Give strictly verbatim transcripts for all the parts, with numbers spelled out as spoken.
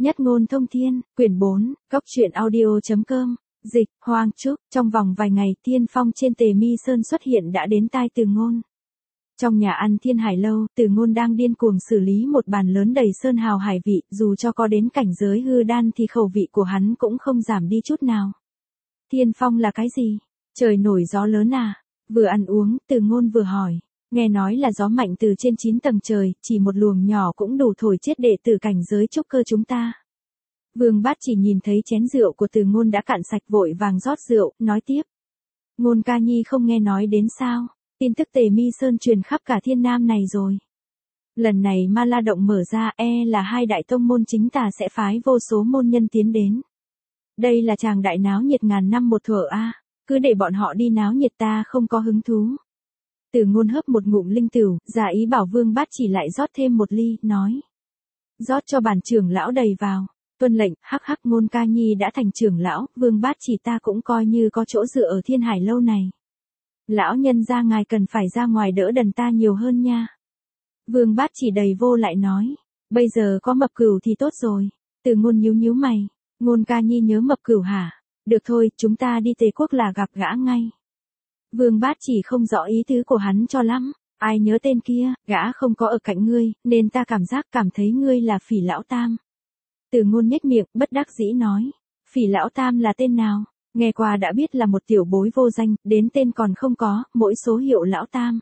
Nhất ngôn thông thiên, quyển bốn, góc truyện audio.com, dịch, Hoang Trúc, trong vòng vài ngày tiên phong trên Tề Mi Sơn xuất hiện đã đến tai Từ Ngôn. Trong nhà ăn Thiên Hải Lâu, Từ Ngôn đang điên cuồng xử lý một bàn lớn đầy sơn hào hải vị, dù cho có đến cảnh giới hư đan thì khẩu vị của hắn cũng không giảm đi chút nào. Tiên phong là cái gì? Trời nổi gió lớn à? Vừa ăn uống, Từ Ngôn vừa hỏi. Nghe nói là gió mạnh từ trên chín tầng trời, chỉ một luồng nhỏ cũng đủ thổi chết đệ tử cảnh giới trúc cơ chúng ta. Vương Bát Chỉ nhìn thấy chén rượu của Từ Ngôn đã cạn sạch vội vàng rót rượu, nói tiếp. Ngôn ca nhi không nghe nói đến sao, tin tức Tề Mi Sơn truyền khắp cả thiên nam này rồi. Lần này Ma La Động mở ra e là hai đại tông môn chính tà sẽ phái vô số môn nhân tiến đến. Đây là tràng đại náo nhiệt ngàn năm một thuở a, cứ để bọn họ đi náo nhiệt ta không có hứng thú. Từ Ngôn hớp một ngụm linh tửu, giả ý bảo Vương Bát Chỉ lại rót thêm một ly, nói. Rót cho bản trưởng lão đầy vào. Tuân lệnh, hắc hắc Ngôn ca nhi đã thành trưởng lão, Vương Bát Chỉ ta cũng coi như có chỗ dựa ở Thiên Hải Lâu này. Lão nhân gia ngài cần phải ra ngoài đỡ đần ta nhiều hơn nha. Vương Bát Chỉ đầy vô lại nói. Bây giờ có Mập Cửu thì tốt rồi. Từ Ngôn nhíu nhíu mày. Ngôn ca nhi nhớ Mập Cửu hả? Được thôi, chúng ta đi Tề Quốc là gặp gã ngay. Vương Bát Chỉ không rõ ý tứ của hắn cho lắm. Ai nhớ tên kia, gã không có ở cạnh ngươi, nên ta cảm giác cảm thấy ngươi là Phỉ Lão Tam. Từ Ngôn nhếch miệng, bất đắc dĩ nói. Phỉ Lão Tam là tên nào? Nghe qua đã biết là một tiểu bối vô danh, đến tên còn không có, mỗi số hiệu Lão Tam.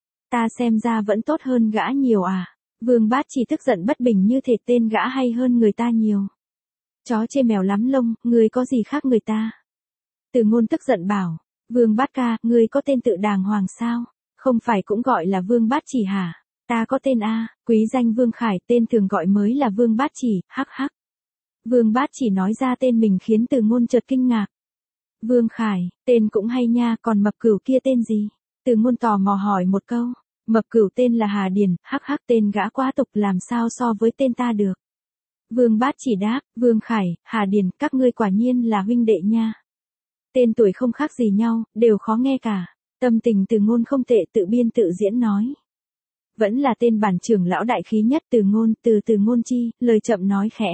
Ta xem ra vẫn tốt hơn gã nhiều à? Vương Bát Chỉ tức giận bất bình như thể tên gã hay hơn người ta nhiều. Chó chê mèo lắm lông, ngươi có gì khác người ta? Từ Ngôn tức giận bảo. Vương Bát ca, ngươi có tên tự đàng hoàng sao? Không phải cũng gọi là Vương Bát Chỉ hả? Ta có tên A, quý danh Vương Khải, tên thường gọi mới là Vương Bát Chỉ, hắc hắc. Vương Bát Chỉ nói ra tên mình khiến Từ Ngôn chợt kinh ngạc. Vương Khải, tên cũng hay nha, còn Mập Cửu kia tên gì? Từ Ngôn tò mò hỏi một câu. Mập Cửu tên là Hà Điền, hắc hắc tên gã quá tục làm sao so với tên ta được. Vương Bát Chỉ đáp, Vương Khải, Hà Điền, các ngươi quả nhiên là huynh đệ nha. Tên tuổi không khác gì nhau, đều khó nghe cả. Tâm tình Từ Ngôn không tệ, tự biên tự diễn nói. Vẫn là tên bản trưởng lão đại khí nhất Từ Ngôn, từ Từ Ngôn chi, lời chậm nói khẽ.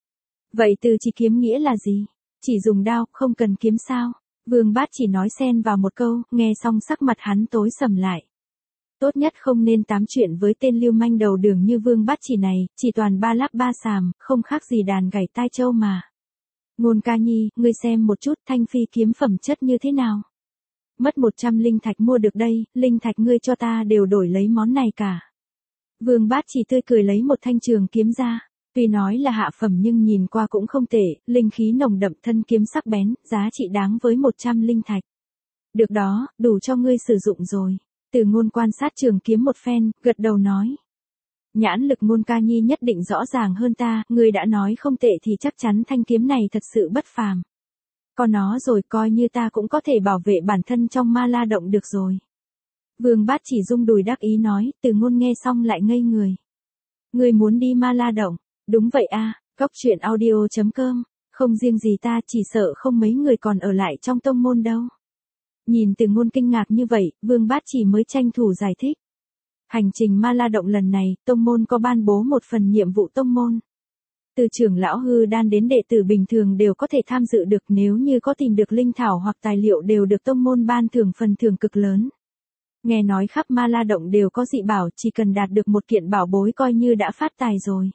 Vậy từ chỉ kiếm nghĩa là gì? Chỉ dùng đao, không cần kiếm sao? Vương Bát Chỉ nói xen vào một câu, nghe xong sắc mặt hắn tối sầm lại. Tốt nhất không nên tám chuyện với tên lưu manh đầu đường như Vương Bát Chỉ này, chỉ toàn ba lắp ba xàm, không khác gì đàn gảy tai trâu mà. Ngôn ca nhi, ngươi xem một chút thanh phi kiếm phẩm chất như thế nào. Mất một trăm linh thạch mua được đây, linh thạch ngươi cho ta đều đổi lấy món này cả. Vương Bát Chỉ tươi cười lấy một thanh trường kiếm ra. Tuy nói là hạ phẩm nhưng nhìn qua cũng không tệ, linh khí nồng đậm thân kiếm sắc bén, giá trị đáng với một trăm linh thạch. Được đó, đủ cho ngươi sử dụng rồi. Từ Ngôn quan sát trường kiếm một phen, gật đầu nói. Nhãn lực Ngôn ca nhi nhất định rõ ràng hơn ta, ngươi đã nói không tệ thì chắc chắn thanh kiếm này thật sự bất phàm. Có nó rồi coi như ta cũng có thể bảo vệ bản thân trong Ma La Động được rồi. Vương Bát Chỉ rung đùi đắc ý nói, Từ Ngôn nghe xong lại ngây người. Ngươi muốn đi Ma La Động? Đúng vậy a, góc truyện audio.com, không riêng gì ta chỉ sợ không mấy người còn ở lại trong tông môn đâu. Nhìn Từ Ngôn kinh ngạc như vậy, Vương Bát Chỉ mới tranh thủ giải thích. Hành trình Ma La Động lần này, tông môn có ban bố một phần nhiệm vụ tông môn. Từ trưởng lão hư đan đến đệ tử bình thường đều có thể tham dự được, nếu như có tìm được linh thảo hoặc tài liệu đều được tông môn ban thưởng phần thưởng cực lớn. Nghe nói khắp Ma La Động đều có dị bảo, chỉ cần đạt được một kiện bảo bối coi như đã phát tài rồi.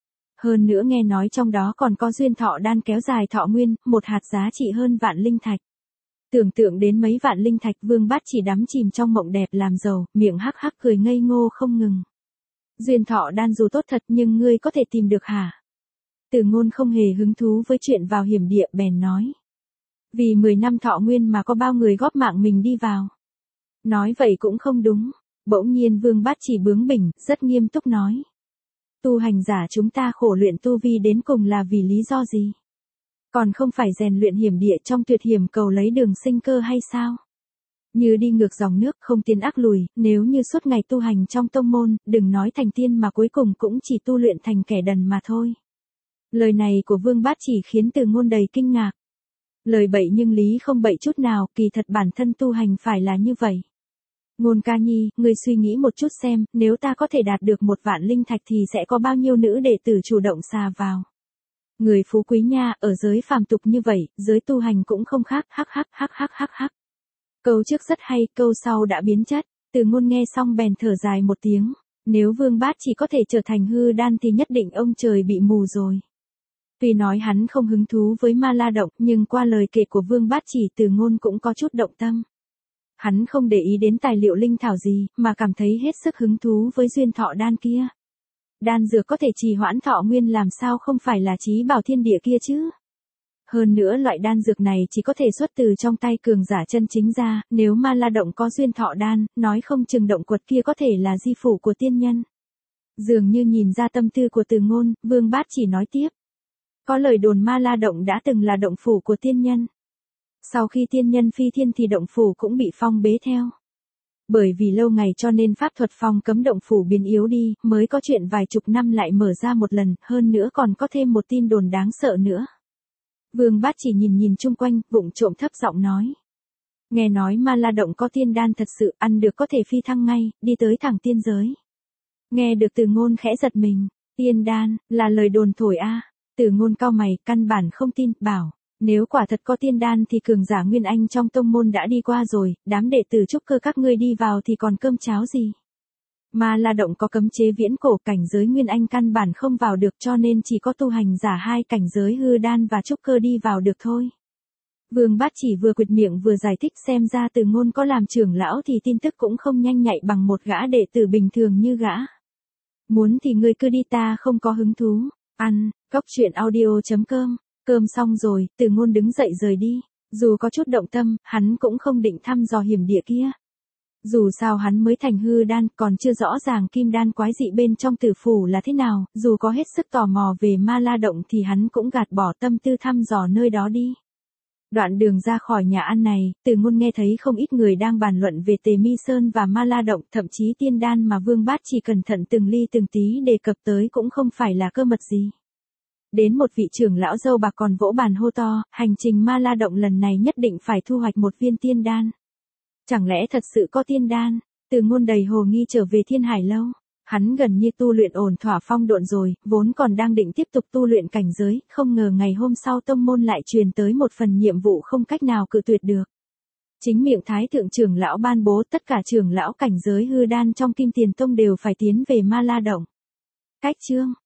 Hơn nữa nghe nói trong đó còn có duyên thọ đan kéo dài thọ nguyên, một hạt giá trị hơn vạn linh thạch. Tưởng tượng đến mấy vạn linh thạch, Vương Bát Chỉ đắm chìm trong mộng đẹp làm giàu, miệng hắc hắc cười ngây ngô không ngừng. Duyên thọ đan dù tốt thật nhưng ngươi có thể tìm được hả? Từ Ngôn không hề hứng thú với chuyện vào hiểm địa, bèn nói. Vì mười năm thọ nguyên mà có bao người góp mạng mình đi vào. Nói vậy cũng không đúng. Bỗng nhiên Vương Bát Chỉ bướng bỉnh, rất nghiêm túc nói. Tu hành giả chúng ta khổ luyện tu vi đến cùng là vì lý do gì? Còn không phải rèn luyện hiểm địa trong tuyệt hiểm cầu lấy đường sinh cơ hay sao? Như đi ngược dòng nước không tiến ác lùi, nếu như suốt ngày tu hành trong tông môn, đừng nói thành tiên mà cuối cùng cũng chỉ tu luyện thành kẻ đần mà thôi. Lời này của Vương Bát Chỉ khiến Từ Ngôn đầy kinh ngạc. Lời bậy nhưng lý không bậy chút nào, kỳ thật bản thân tu hành phải là như vậy. Ngôn ca nhi, ngươi suy nghĩ một chút xem, nếu ta có thể đạt được một vạn linh thạch thì sẽ có bao nhiêu nữ đệ tử chủ động xà vào. Người phú quý nha, ở giới phàm tục như vậy, giới tu hành cũng không khác, hắc hắc hắc hắc hắc hắc. Câu trước rất hay, câu sau đã biến chất. Từ Ngôn nghe xong bèn thở dài một tiếng. Nếu Vương Bát chỉ có thể trở thành hư đan thì nhất định ông trời bị mù rồi. Tuy nói hắn không hứng thú với ma la động, nhưng qua lời kể của Vương Bát chỉ Từ Ngôn cũng có chút động tâm. Hắn không để ý đến tài liệu linh thảo gì, mà cảm thấy hết sức hứng thú với duyên thọ đan kia. Đan dược có thể trì hoãn thọ nguyên làm sao không phải là chí bảo thiên địa kia chứ. Hơn nữa loại đan dược này chỉ có thể xuất từ trong tay cường giả chân chính ra, nếu ma la động có duyên thọ đan, nói không chừng động quật kia có thể là di phủ của tiên nhân. Dường như nhìn ra tâm tư của Từ Ngôn, Vương Bát chỉ nói tiếp. Có lời đồn ma la động đã từng là động phủ của tiên nhân. Sau khi tiên nhân phi thiên thì động phủ cũng bị phong bế theo. Bởi vì lâu ngày cho nên pháp thuật phong cấm động phủ biến yếu đi, mới có chuyện vài chục năm lại mở ra một lần, hơn nữa còn có thêm một tin đồn đáng sợ nữa. Vương Bát chỉ nhìn nhìn chung quanh, vụng trộm thấp giọng nói. Nghe nói ma la động có tiên đan thật sự, ăn được có thể phi thăng ngay, đi tới thẳng tiên giới. Nghe được Từ Ngôn khẽ giật mình, tiên đan, là lời đồn thổi a. Từ Ngôn cau mày, căn bản không tin, bảo. Nếu quả thật có tiên đan thì cường giả Nguyên Anh trong tông môn đã đi qua rồi, đám đệ tử trúc cơ các ngươi đi vào thì còn cơm cháo gì. Ma la động có cấm chế viễn cổ, cảnh giới Nguyên Anh căn bản không vào được, cho nên chỉ có tu hành giả hai cảnh giới hư đan và trúc cơ đi vào được thôi. Vương Bát chỉ vừa quệt miệng vừa giải thích, xem ra Từ Ngôn có làm trưởng lão thì tin tức cũng không nhanh nhạy bằng một gã đệ tử bình thường như gã. Muốn thì ngươi cứ đi, ta không có hứng thú. Ăn, cốc truyện audio chấm com. Cơm xong rồi, Từ Ngôn đứng dậy rời đi. Dù có chút động tâm, hắn cũng không định thăm dò hiểm địa kia. Dù sao hắn mới thành hư đan, còn chưa rõ ràng kim đan quái dị bên trong tử phủ là thế nào, dù có hết sức tò mò về ma la động thì hắn cũng gạt bỏ tâm tư thăm dò nơi đó đi. Đoạn đường ra khỏi nhà ăn này, Từ Ngôn nghe thấy không ít người đang bàn luận về Tề Mi Sơn và ma la động, thậm chí tiên đan mà Vương Bát chỉ cẩn thận từng ly từng tí đề cập tới cũng không phải là cơ mật gì. Đến một vị trưởng lão dâu bạc còn vỗ bàn hô to, hành trình ma la động lần này nhất định phải thu hoạch một viên tiên đan. Chẳng lẽ thật sự có tiên đan? Từ Ngôn đầy hồ nghi trở về Thiên Hải Lâu. Hắn gần như tu luyện ổn thỏa phong độn rồi, vốn còn đang định tiếp tục tu luyện cảnh giới, không ngờ ngày hôm sau tông môn lại truyền tới một phần nhiệm vụ không cách nào cự tuyệt được. Chính miệng Thái thượng trưởng lão ban bố tất cả trưởng lão cảnh giới hư đan trong Kim Tiền Tông đều phải tiến về ma la động. Cách chương